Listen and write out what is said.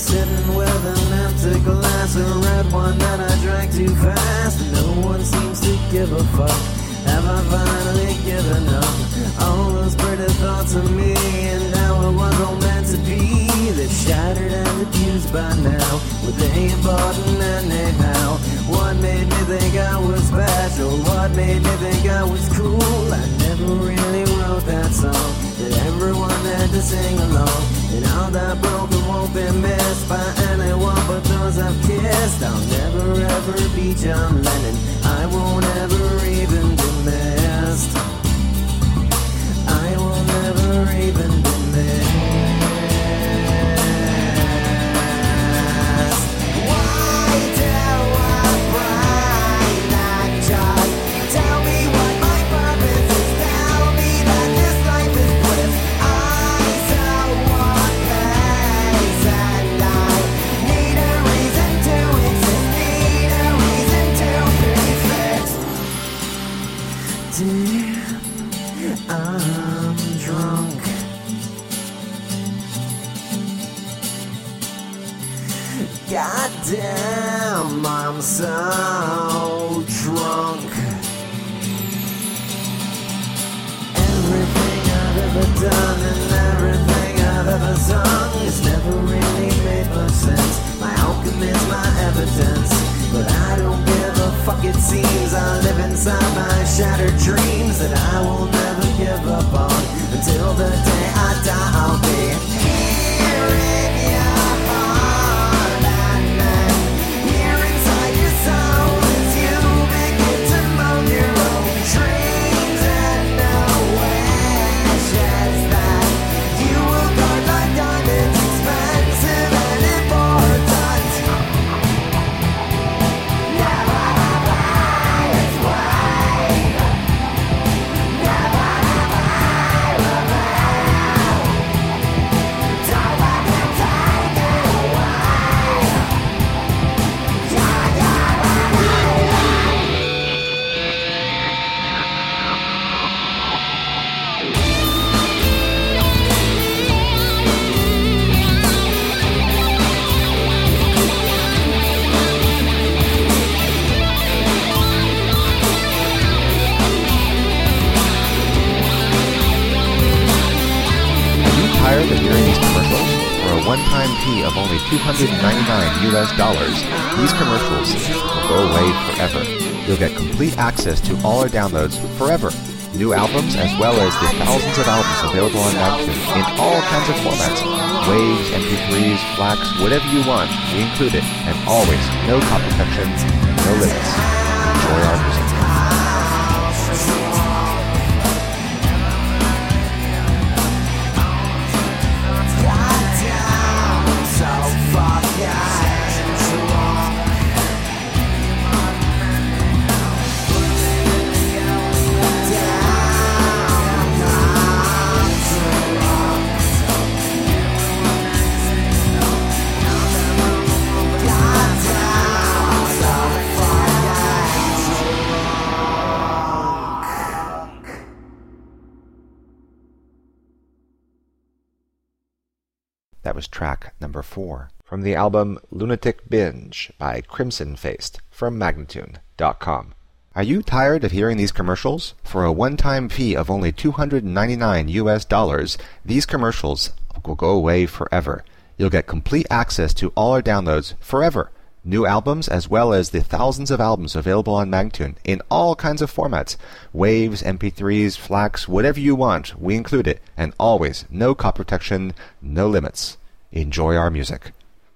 sitting with an empty glass of red wine that I drank too fast. No one seems to give a fuck. Have I finally given up all those pretty thoughts of me and how it was all meant to be? They're shattered and abused by now. Were they important anyhow? What made me think I was special? What made me think I was cool? I never really wrote that song that everyone had to sing along. And all that broken won't be missed by anyone but those I've kissed. I'll never ever be John Lennon. I won't ever even be missed. I will never even be missed. Why do I cry like joy? Tell me what my purpose is. Tell me that this life is bliss. I so want peace and I need a reason to exist. Need a reason to be fixed. Dear, I'm drunk. Goddamn, I'm so drunk. Everything I've ever done and everything I've ever sung has never really made much sense. My alchemy's my evidence, but I don't give a fuck. It seems I live inside my shattered dreams that I will never give up on. Until the day I die, I'll be here in your heart, and then here inside your soul as you begin to mold your own dreams and no wishes that you will guard like diamonds, expensive and important. Tired of hearing these commercials? For a one-time fee of only $299 US, these commercials will go away forever. You'll get complete access to all our downloads forever. New albums as well as the thousands of albums available on iTunes in all kinds of formats. Waves, MP3s, FLACs, whatever you want, we include it. And always, no copy protection, no limits. Enjoy our music. That was track number 4 from the album Lunatic Binge by Crimson Faced from Magnatune.com. Are you tired of hearing these commercials? For a one-time fee of only $299 US, these commercials will go away forever. You'll get complete access to all our downloads forever. New albums as well as the thousands of albums available on Magnatune in all kinds of formats. Waves, MP3s, FLACs, whatever you want, we include it. And always, no copy protection, no limits. Enjoy our music.